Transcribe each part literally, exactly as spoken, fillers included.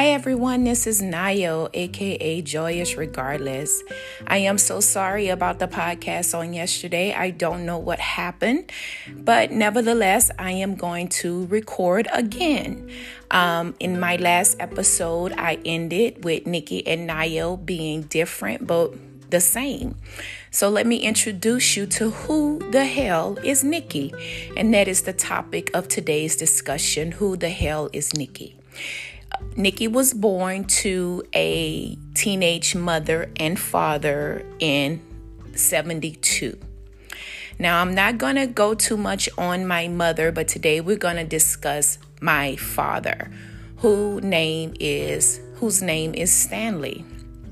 Hi everyone, this is Nayo, aka Joyous Regardless. I am so sorry about the podcast on yesterday. I don't know what happened, but nevertheless, I am going to record again. Um, in my last episode, I ended with Nikki and Nayo being different, but the same. So let me introduce you to who the hell is Nikki. And that is the topic of today's discussion. Who the hell is Nikki? Nikki was born to a teenage mother and father in seventy-two. Now, I'm not going to go too much on my mother, but today we're going to discuss my father, who name is whose name is Stanley.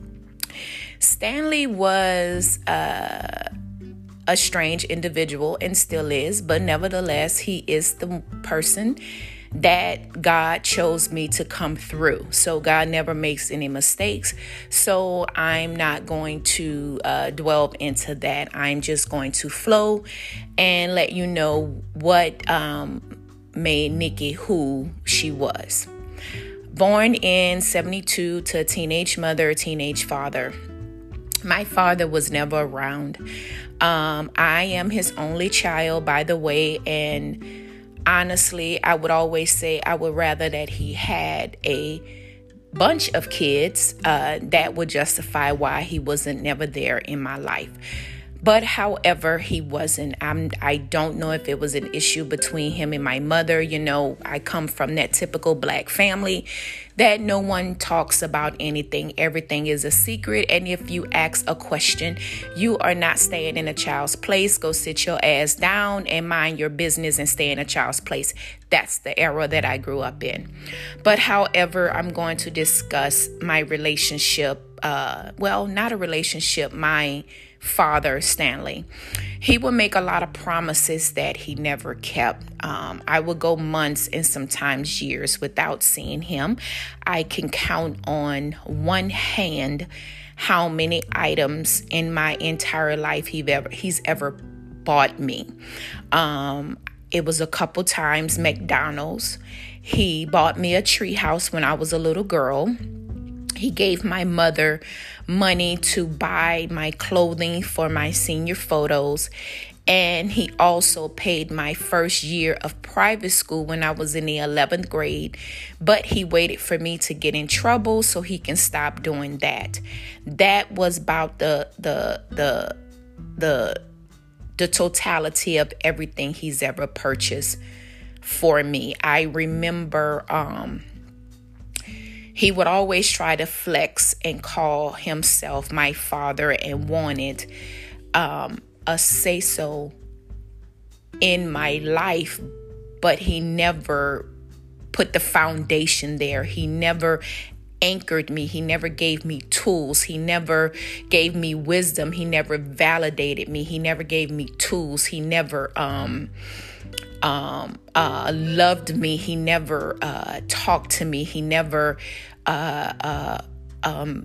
Stanley was uh, a strange individual and still is, but nevertheless, he is the person that God chose me to come through. So God never makes any mistakes. So I'm not going to uh, dwell into that. I'm just going to flow and let you know what um, made Nikki who she was. Born in seventy-two to a teenage mother, teenage father. My father was never around. Um, I am his only child, by the way, and honestly, I would always say I would rather that he had a bunch of kids. Uh, that would justify why he wasn't never there in my life. But however, he wasn't. I'm, I don't know if it was an issue between him and my mother. You know, I come from that typical black family that no one talks about anything. Everything is a secret. And if you ask a question, you are not staying in a child's place. Go sit your ass down and mind your business and stay in a child's place. That's the era that I grew up in. But however, I'm going to discuss my relationship. Uh, well, not a relationship, my father, Stanley. He would make a lot of promises that he never kept. Um, I would go months and sometimes years without seeing him. I can count on one hand how many items in my entire life he ever, he's ever bought me. Um, it was a couple times McDonald's. He bought me a treehouse when I was a little girl. He gave my mother money to buy my clothing for my senior photos. And he also paid my first year of private school when I was in the eleventh grade. But he waited for me to get in trouble so he can stop doing that. That was about the the the the the totality of everything he's ever purchased for me. I remember um he would always try to flex and call himself my father and wanted um, a say-so in my life, but he never put the foundation there. He never anchored me. He never gave me tools. He never gave me wisdom. He never validated me. He never gave me tools. He never um um uh loved me. He never uh talked to me. He never uh uh um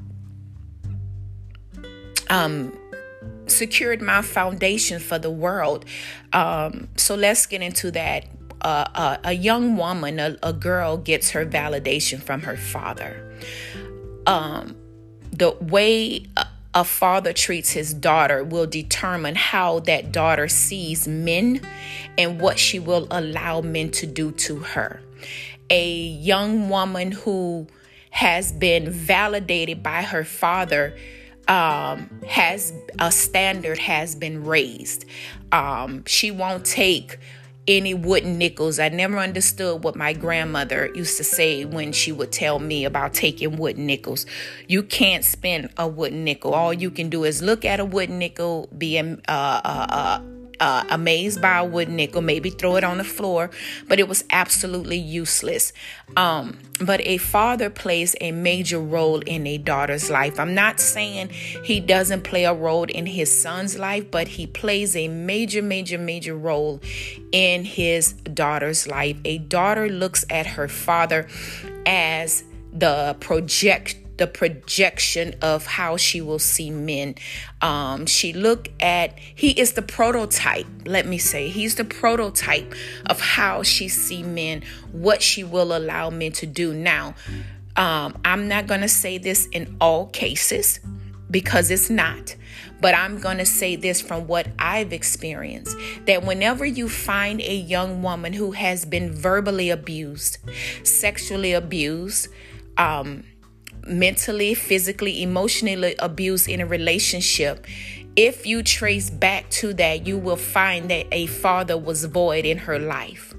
um secured my foundation for the world. Um so let's get into that. Uh, uh, a young woman, a, a girl gets her validation from her father. Um the way a, a father treats his daughter will determine how that daughter sees men and what she will allow men to do to her. A young woman who has been validated by her father um, has a standard has been raised. Um, she won't take any wooden nickels. I never understood what my grandmother used to say when she would tell me about taking wooden nickels. You can't spend a wooden nickel. All you can do is look at a wooden nickel, be uh, uh, uh, uh, amazed by a wooden nickel, maybe throw it on the floor, but it was absolutely useless. Um, but a father plays a major role in a daughter's life. I'm not saying he doesn't play a role in his son's life, but he plays a major, major, major role in his daughter's life. A daughter looks at her father as the project the projection of how she will see men. Um, she look at, he is the prototype, let me say, he's the prototype of how she see men, what she will allow men to do. Now, Um, I'm not going to say this in all cases because it's not. But I'm going to say this from what I've experienced, that whenever you find a young woman who has been verbally abused, sexually abused, um, mentally, physically, emotionally abused in a relationship, if you trace back to that, you will find that a father was void in her life.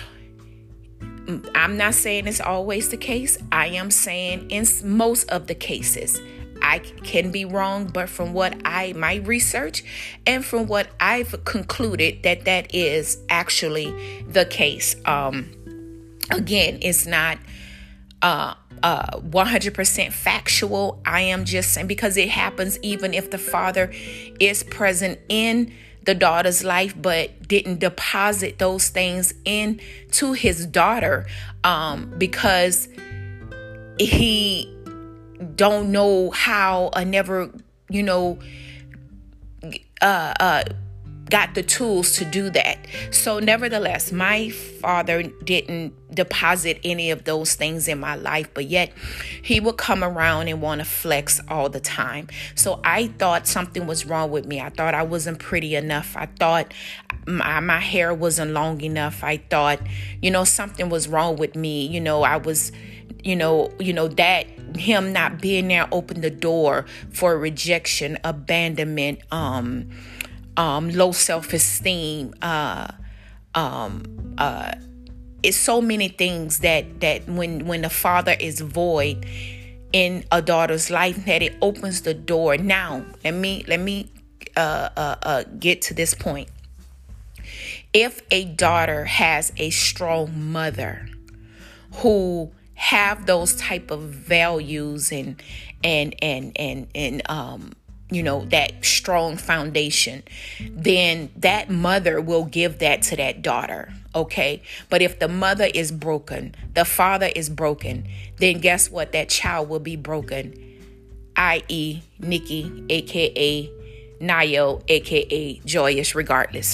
I'm not saying it's always the case. I am saying in most of the cases. I can be wrong, but from what I, my research and from what I've concluded that that is actually the case. Um, again, it's not uh, uh, one hundred percent factual. I am just saying because it happens even if the father is present in the daughter's life, but didn't deposit those things into his daughter um, because he don't know how or never, you know, uh, uh, got the tools to do that. So nevertheless, my father didn't deposit any of those things in my life, but yet he would come around and want to flex all the time. So I thought something was wrong with me. I thought I wasn't pretty enough. I thought my, my hair wasn't long enough. I thought, you know, something was wrong with me. You know, I was, you know, you know, that him not being there opened the door for rejection, abandonment, um, um, low self-esteem, uh, um, uh, it's so many things that, that when, when the father is void in a daughter's life, that it opens the door. Now, let me, let me, uh, uh, uh, get to this point. If a daughter has a strong mother who have those type of values and and and and and um you know, that strong foundation, then that mother will give that to that daughter. Okay. But if the mother is broken, the father is broken, then guess what? That child will be broken, that is. Nikki, aka Nayo, aka Joyous, regardless.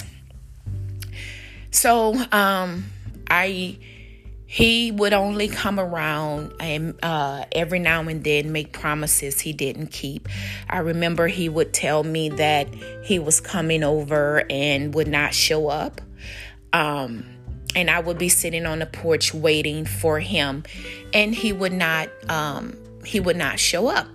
So um I He would only come around and uh, every now and then make promises he didn't keep. I remember he would tell me that he was coming over and would not show up. Um, and I would be sitting on the porch waiting for him, and he would not. Um, he would not show up.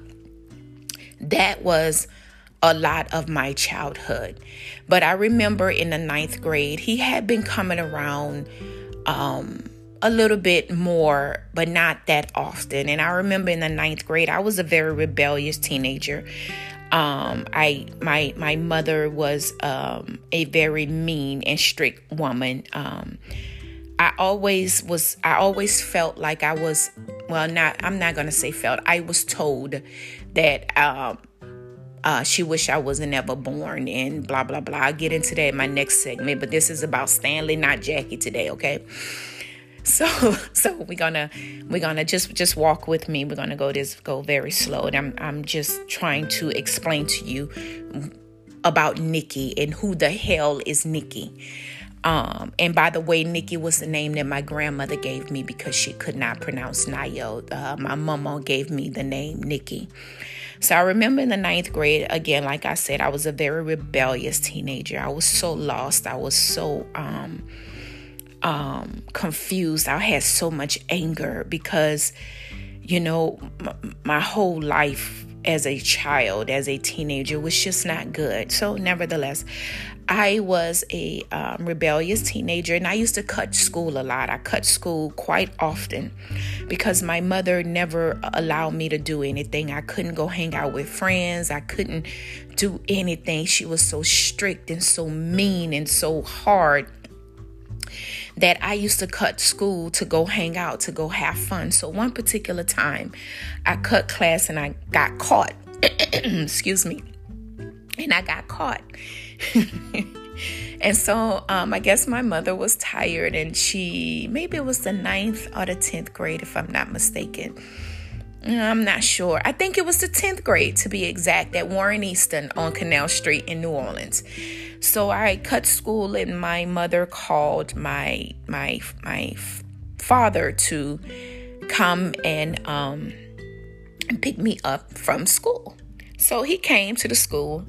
That was a lot of my childhood. But I remember in the ninth grade, he had been coming around Um, a little bit more, but not that often. And I remember in the ninth grade, I was a very rebellious teenager. Um, I, my, my mother was, um, a very mean and strict woman. Um, I always was, I always felt like I was, well, not, I'm not going to say felt, I was told that, um, Uh, she wished I wasn't ever born and blah, blah, blah. I'll get into that in my next segment, but this is about Stanley, not Jackie today. Okay. So, so we're gonna, we're gonna just, just walk with me. We're gonna go this, go very slow. And I'm, I'm just trying to explain to you about Nikki and who the hell is Nikki. Um, and by the way, Nikki was the name that my grandmother gave me because she could not pronounce Nayo. Uh, my mama gave me the name Nikki. So I remember in the ninth grade, again, like I said, I was a very rebellious teenager. I was so lost. I was so um, um, confused. I had so much anger because, you know, m- my whole life as a child, as a teenager, was just not good. So nevertheless, I was a um, rebellious teenager, and I used to cut school a lot. I cut school quite often because my mother never allowed me to do anything. I couldn't go hang out with friends. I couldn't do anything. She was so strict and so mean and so hard that I used to cut school to go hang out, to go have fun. So one particular time, I cut class and I got caught. Excuse me. And I got caught. And so um, I guess my mother was tired, and she, maybe it was the ninth or the tenth grade, if I'm not mistaken. I'm not sure. I think it was the tenth grade, to be exact, at Warren Easton on Canal Street in New Orleans. So I cut school, and my mother called my my my father to come and um, pick me up from school. So he came to the school.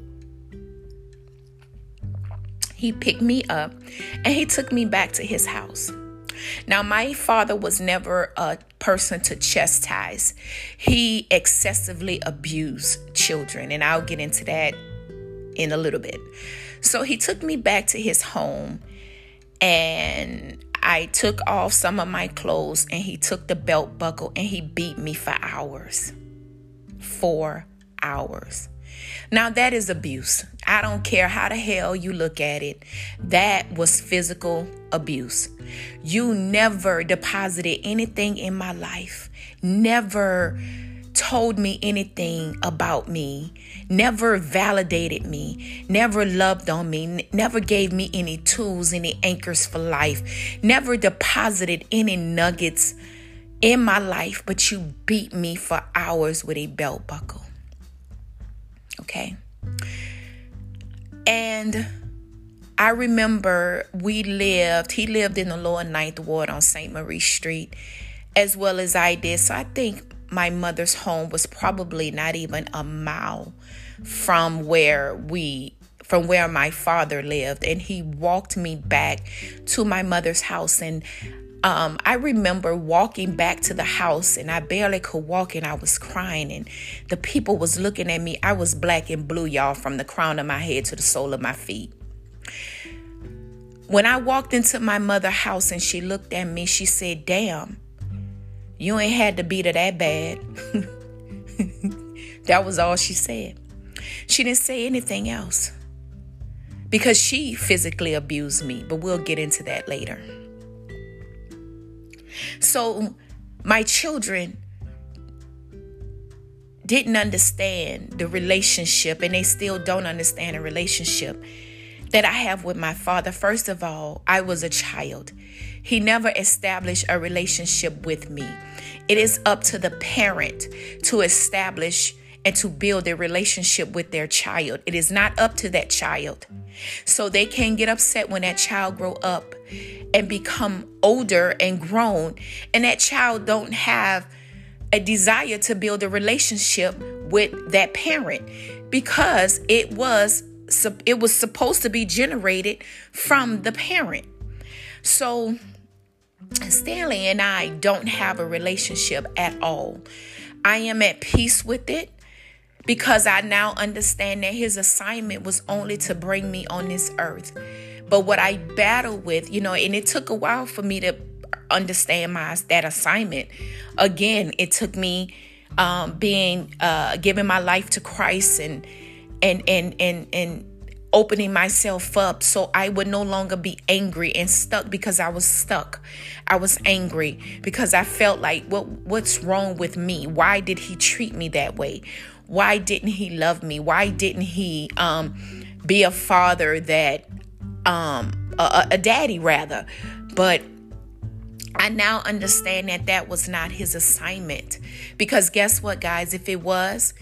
He picked me up and he took me back to his house. Now, my father was never a person to chastise. He excessively abused children, and I'll get into that in a little bit. So he took me back to his home, and I took off some of my clothes, and he took the belt buckle and he beat me for hours. Four hours. Now, that is abuse. I don't care how the hell you look at it. That was physical abuse. You never deposited anything in my life. Never told me anything about me. Never validated me. Never loved on me. Never gave me any tools, any anchors for life. Never deposited any nuggets in my life, but you beat me for hours with a belt buckle. Okay. And I remember we lived, he lived in the lower ninth ward on Saint Marie Street, as well as I did. So I think my mother's home was probably not even a mile from where we, from where my father lived. And he walked me back to my mother's house. And Um, I remember walking back to the house, and I barely could walk, and I was crying, and the people was looking at me. I was black and blue, y'all, from the crown of my head to the sole of my feet. When I walked into my mother's house and she looked at me, she said, "Damn, you ain't had to beat her that bad." That was all she said. She didn't say anything else because she physically abused me, but we'll get into that later. So my children didn't understand the relationship, and they still don't understand the relationship that I have with my father. First of all, I was a child. He never established a relationship with me. It is up to the parent to establish and to build a relationship with their child. It is not up to that child. So they can get upset when that child grow up and become older and grown, and that child don't have a desire to build a relationship with that parent, because it was it was supposed to be generated from the parent. So Stanley and I don't have a relationship at all. I am at peace with it, because I now understand that his assignment was only to bring me on this earth. But what I battled with, you know, and it took a while for me to understand my that assignment. Again, it took me um, being uh, giving my life to Christ and and and and and opening myself up, so I would no longer be angry and stuck, because I was stuck. I was angry because I felt like, what what's wrong with me? Why did he treat me that way? Why didn't he love me? Why didn't he um, be a father that, um, a, a daddy rather? But I now understand that that was not his assignment. Because guess what, guys? If it was,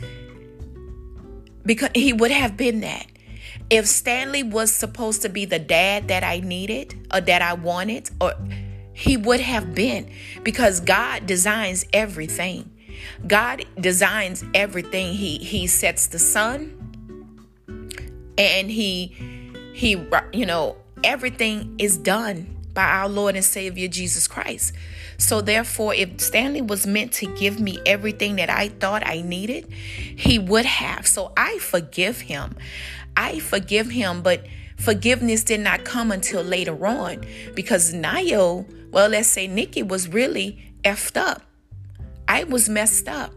because he would have been that. If Stanley was supposed to be the dad that I needed or that I wanted, or he would have been, because God designs everything. God designs everything. He he sets the sun, and he he you know everything is done by our Lord and Savior Jesus Christ. So therefore, if Stanley was meant to give me everything that I thought I needed, he would have. So I forgive him. I forgive him, but forgiveness did not come until later on, because Nayo, well, let's say Nikki, was really effed up. I was messed up.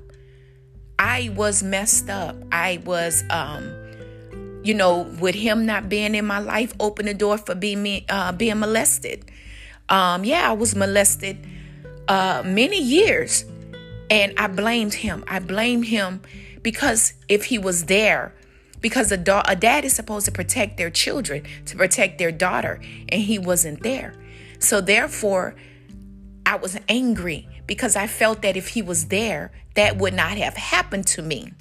I was messed up. I was, um, you know, with him not being in my life, opened the door for being uh, being molested. Um, yeah, I was molested uh, many years, and I blamed him. I blamed him because if he was there, because a, da- a dad is supposed to protect their children, to protect their daughter, and he wasn't there. So therefore, I was angry, because I felt that if he was there, that would not have happened to me.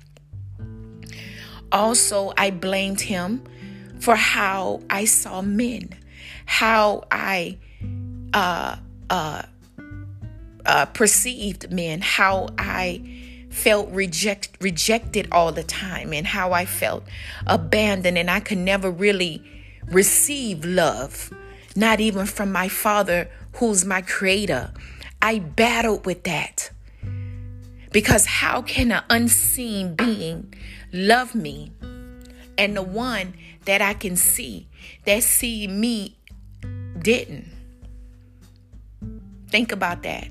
Also, I blamed him for how I saw men, how I uh, uh, uh, perceived men, how I felt reject, rejected all the time, and how I felt abandoned, and I could never really receive love, not even from my Father, who's my creator. I battled with that, because how can an unseen being love me, and the one that I can see, that see me, didn't? Think about that.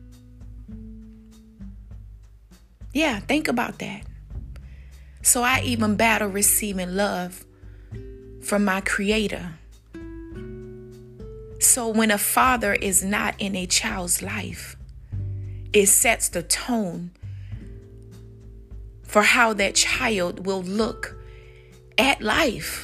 Yeah, think about that. So I even battle receiving love from my creator. So when a father is not in a child's life, it sets the tone for how that child will look at life.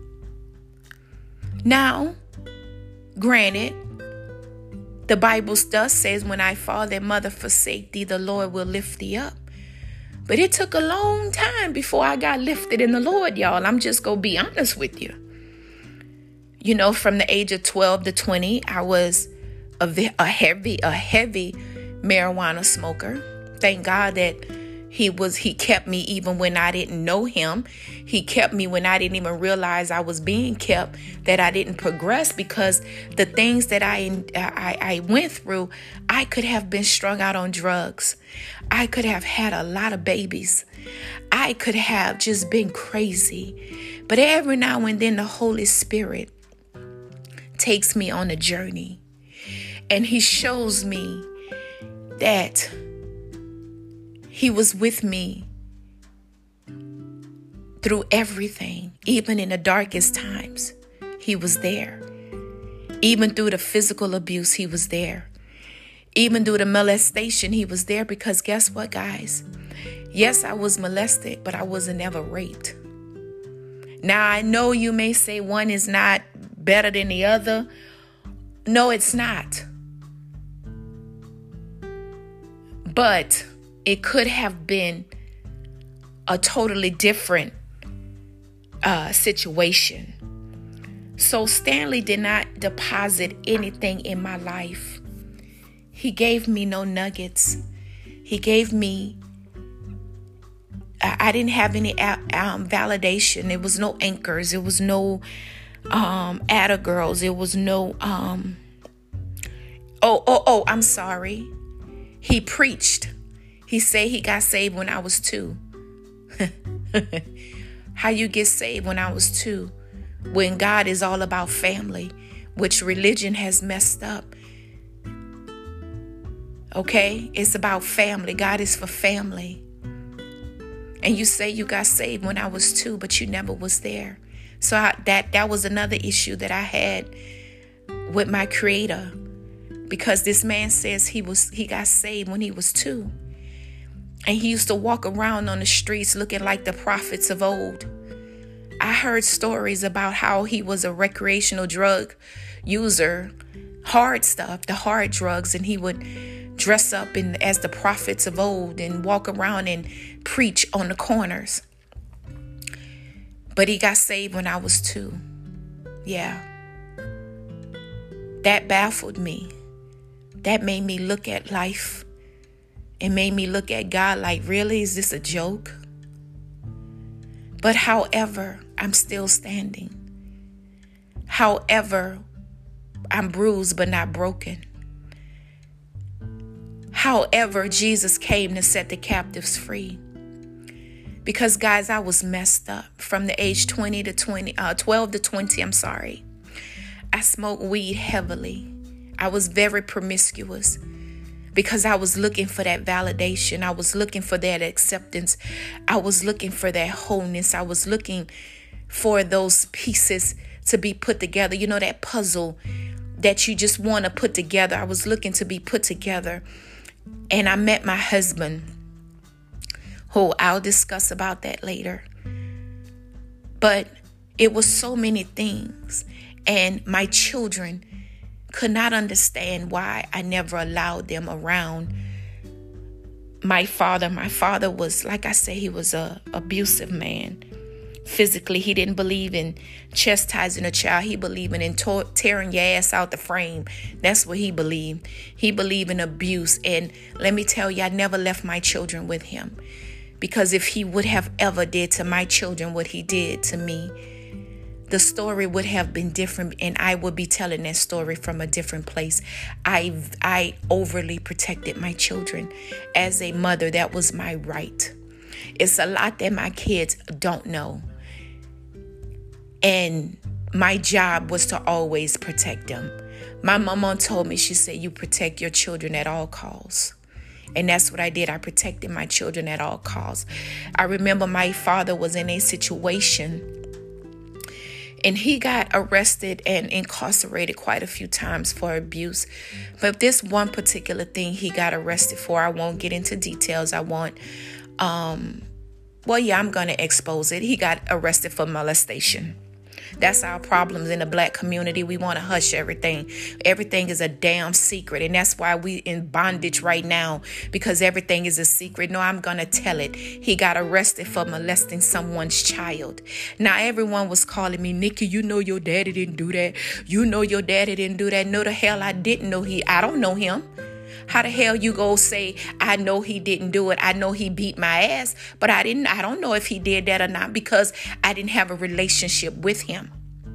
Now, granted, the Bible does says, when I father and mother forsake thee, the Lord will lift thee up. But it took a long time before I got lifted in the Lord, y'all. I'm just going to be honest with you. You know, from the age of twelve to twenty, I was a, a heavy, a heavy marijuana smoker. Thank God that he was, he kept me even when I didn't know him. He kept me when I didn't even realize I was being kept, that I didn't progress, because the things that I, I, I went through, I could have been strung out on drugs. I could have had a lot of babies. I could have just been crazy. But every now and then the Holy Spirit takes me on a journey, and he shows me that he was with me through everything. Even in the darkest times, he was there. Even through the physical abuse, he was there. Even through the molestation, he was there. Because guess what, guys? Yes, I was molested, but I wasn't ever raped. Now, I know you may say one is not better than the other. No, it's not. But it could have been a totally different uh, situation. So Stanley did not deposit anything in my life. He gave me no nuggets. He gave me, I, I didn't have any um, validation. There was no anchors. There was no um, Atta girls. There was no, um, oh, oh, oh, I'm sorry. He preached. He said he got saved when I was two. How you get saved when I was two? When God is all about family, which religion has messed up. Okay? It's about family. God is for family. And you say you got saved when I was two, but you never was there. So I, that, that was another issue that I had with my creator. Because this man says he was he got saved when he was two. And he used to walk around on the streets looking like the prophets of old. I heard stories about how he was a recreational drug user, hard stuff, the hard drugs, and he would dress up in as the prophets of old and walk around and preach on the corners. But he got saved when I was two. Yeah. That baffled me. That made me look at life. It made me look at God like, really, is this a joke? But however, I'm still standing. However, I'm bruised but not broken. However, Jesus came to set the captives free. Because, guys, I was messed up from the age twenty to twenty, uh, twelve to twenty. I'm sorry. I smoked weed heavily. I was very promiscuous. Because I was looking for that validation. I was looking for that acceptance. I was looking for that wholeness. I was looking for those pieces to be put together. You know, that puzzle that you just want to put together. I was looking to be put together. And I met my husband, who I'll discuss about that later. But it was so many things. And my children could not understand why I never allowed them around my father. My father was, like I said, he was a abusive man. physically. He didn't believe in chastising a child. He believed in to- tearing your ass out the frame. That's what he believed. He believed in abuse. And let me tell you, I never left my children with him. Because if he would have ever did to my children what he did to me, the story would have been different, and I would be telling that story from a different place. I I overly protected my children. As a mother, that was my right. It's a lot that my kids don't know. And my job was to always protect them. My mama told me, she said, you protect your children at all costs. And that's what I did. I protected my children at all costs. I remember my father was in a situation, and he got arrested and incarcerated quite a few times for abuse. But this one particular thing he got arrested for, I won't get into details. I won't, um, well, yeah, I'm going to expose it. He got arrested for molestation. That's our problems in the black community. We want to hush everything. Everything is a damn secret. And that's why we in bondage right now, because everything is a secret. No, I'm going to tell it. He got arrested for molesting someone's child. Now, everyone was calling me, Nikki, you know your daddy didn't do that. You know your daddy didn't do that. No, the hell I didn't know he. I don't know him. How the hell you go say, I know he didn't do it. I know he beat my ass, but I didn't. I don't know if he did that or not, because I didn't have a relationship with him.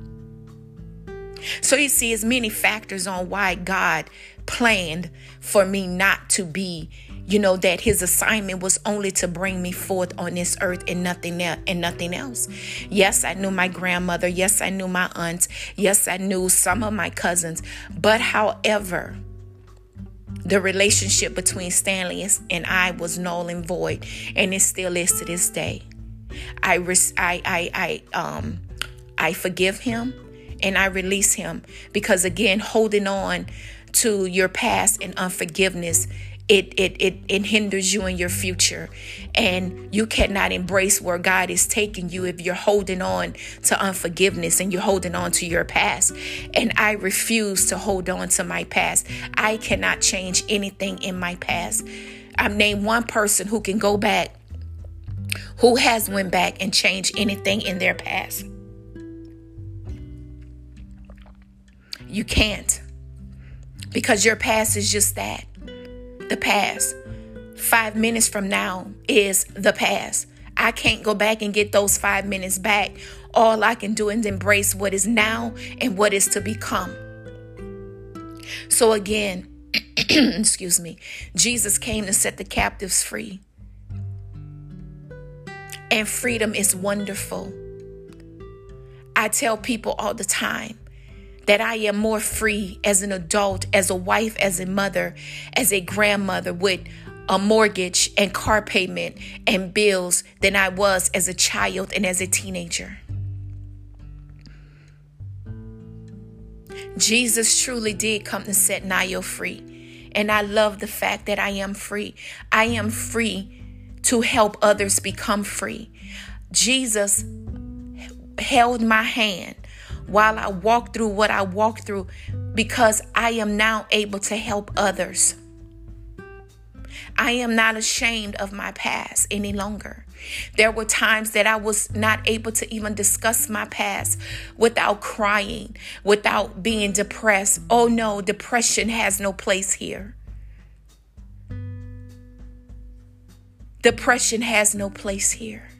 So you see, there's many factors on why God planned for me not to be, you know, that his assignment was only to bring me forth on this earth and nothing else and nothing else. Yes, I knew my grandmother. Yes, I knew my aunts. Yes, I knew some of my cousins. But however, the relationship between Stanley and I was null and void, and it still is to this day. I res- I I I um I forgive him and I release him, because again, holding on to your past and unforgiveness, It, it it it hinders you in your future, and you cannot embrace where God is taking you if you're holding on to unforgiveness and you're holding on to your past. And I refuse to hold on to my past. I cannot change anything in my past. I'm named one person who can go back, who has went back and changed anything in their past. You can't, because your past is just that. The past. Five minutes from now is the past. I can't go back and get those five minutes back. All I can do is embrace what is now and what is to become. So again, excuse me, Jesus came to set the captives free. And freedom is wonderful. I tell people all the time that I am more free as an adult, as a wife, as a mother, as a grandmother with a mortgage and car payment and bills than I was as a child and as a teenager. Jesus truly did come to set Nayo free. And I love the fact that I am free. I am free to help others become free. Jesus held my hand while I walked through what I walked through, because I am now able to help others. I am not ashamed of my past any longer. There were times that I was not able to even discuss my past without crying, without being depressed. Oh no, depression has no place here. Depression has no place here.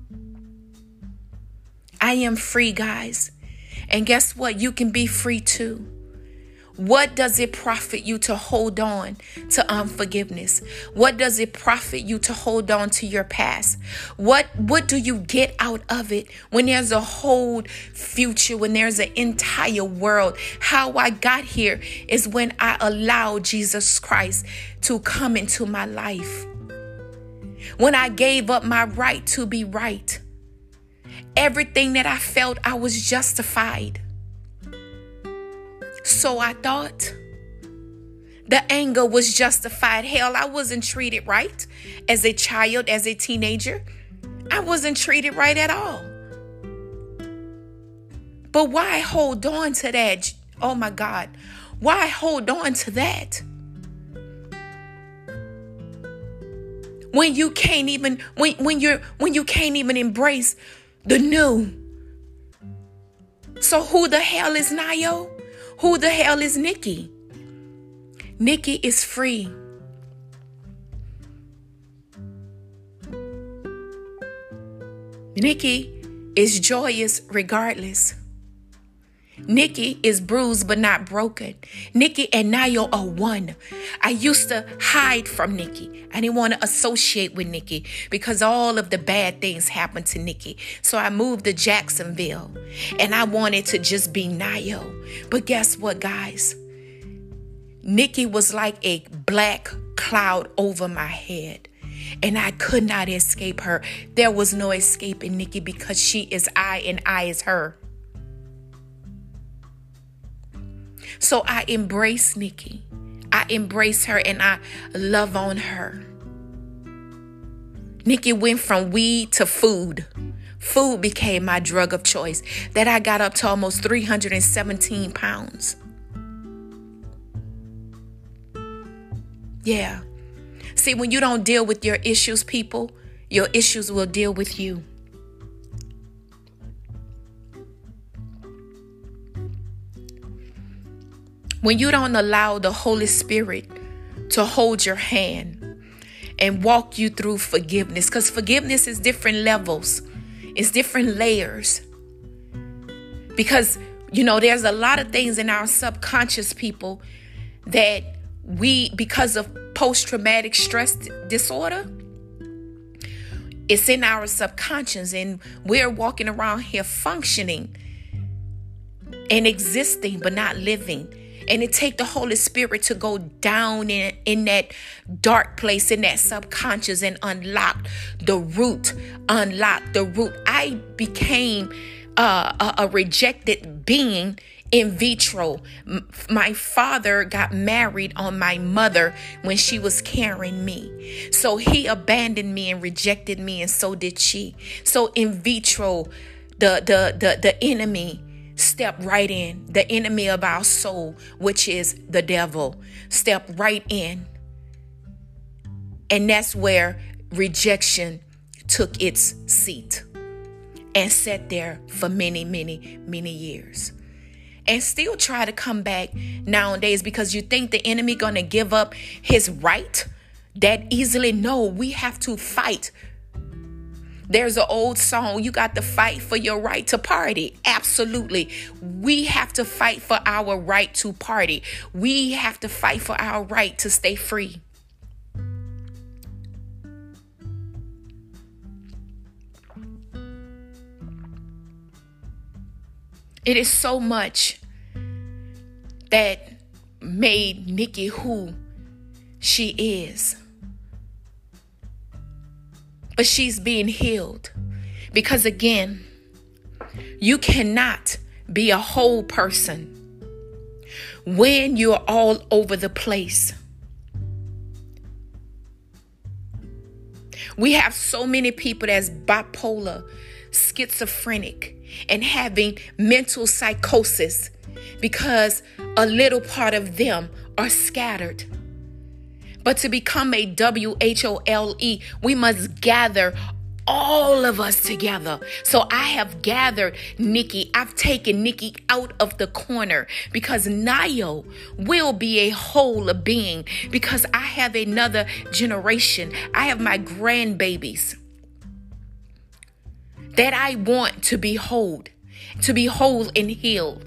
I am free, guys. And guess what? You can be free too. What does it profit you to hold on to unforgiveness? What does it profit you to hold on to your past? What, what do you get out of it when there's a whole future, when there's an entire world? How I got here is when I allowed Jesus Christ to come into my life. When I gave up my right to be right. Everything that I felt, I was justified. So I thought. The anger was justified. Hell, I wasn't treated right as a child, as a teenager. I wasn't treated right at all. But why hold on to that? Oh my God. Why hold on to that? When you can't even, when, when you're, when you can't even embrace The new. So who the hell is Nayo? Who the hell is Nikki? Nikki is free. Nikki is joyous regardless. Nikki is bruised but not broken. Nikki and Nayo are one. I used to hide from Nikki. I didn't want to associate with Nikki because all of the bad things happened to Nikki. So I moved to Jacksonville and I wanted to just be Nayo. But guess what, guys? Nikki was like a black cloud over my head. And I could not escape her. There was no escaping Nikki because she is I and I is her. So I embrace Nikki. I embrace her and I love on her. Nikki went from weed to food. Food became my drug of choice. That I got up to almost three hundred seventeen pounds. Yeah. See, when you don't deal with your issues, people, your issues will deal with you. When you don't allow the Holy Spirit to hold your hand and walk you through forgiveness, because forgiveness is different levels. It's different layers. Because, you know, there's a lot of things in our subconscious, people, that we, because of post-traumatic stress disorder, it's in our subconscious and we're walking around here functioning and existing but not living. And it takes the Holy Spirit to go down in, in that dark place, in that subconscious, and unlock the root, unlock the root. I became uh, a, a rejected being in vitro. My father got married on my mother when she was carrying me. So he abandoned me and rejected me, and so did she. So in vitro, the the the, the enemy stepped right in. The enemy of our soul, which is the devil, stepped right in. And that's where rejection took its seat and sat there for many, many, many years. And still try to come back nowadays, because you think the enemy going to give up his right that easily. No, we have to fight. There's an old song, you got to fight for your right to party. Absolutely. We have to fight for our right to party. We have to fight for our right to stay free. It is so much that made Nikki who she is. But she's being healed. Because again, you cannot be a whole person when you're all over the place. We have so many people that's bipolar, schizophrenic, and having mental psychosis because a little part of them are scattered. But to become a W H O L E, we must gather all of us together. So I have gathered Nikki. I've taken Nikki out of the corner because Nayo will be a whole being, because I have another generation. I have my grandbabies that I want to be whole, to be whole and healed.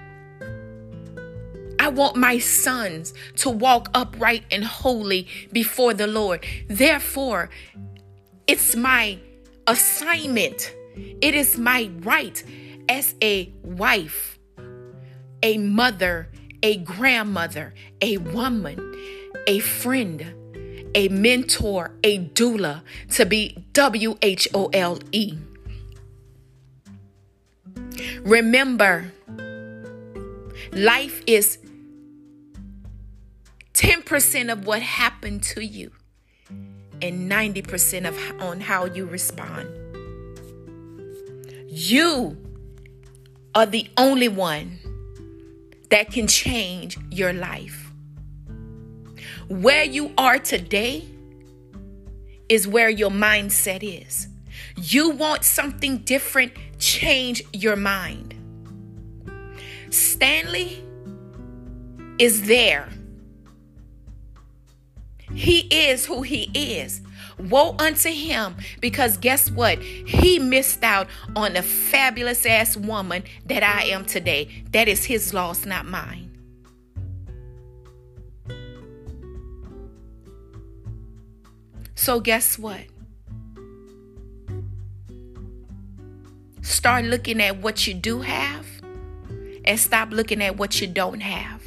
I want my sons to walk upright and holy before the Lord. Therefore, it's my assignment. It is my right as a wife, a mother, a grandmother, a woman, a friend, a mentor, a doula, to be W H O L E. Remember, life is ten percent of what happened to you and ninety percent of on how you respond. You are the only one that can change your life. Where you are today is where your mindset is. You want something different? Change your mind. Stanley is there. He is who he is. Woe unto him, because guess what? He missed out on a fabulous ass woman that I am today. That is his loss, not mine. So guess what? Start looking at what you do have and stop looking at what you don't have.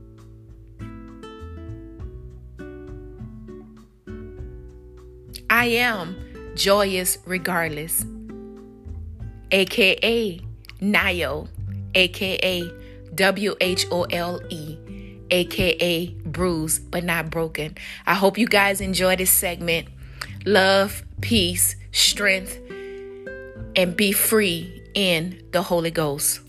I am joyous regardless, aka Nio, aka W H O L E, aka bruised but not broken. I hope you guys enjoy this segment. Love, peace, strength, and be free in the Holy Ghost.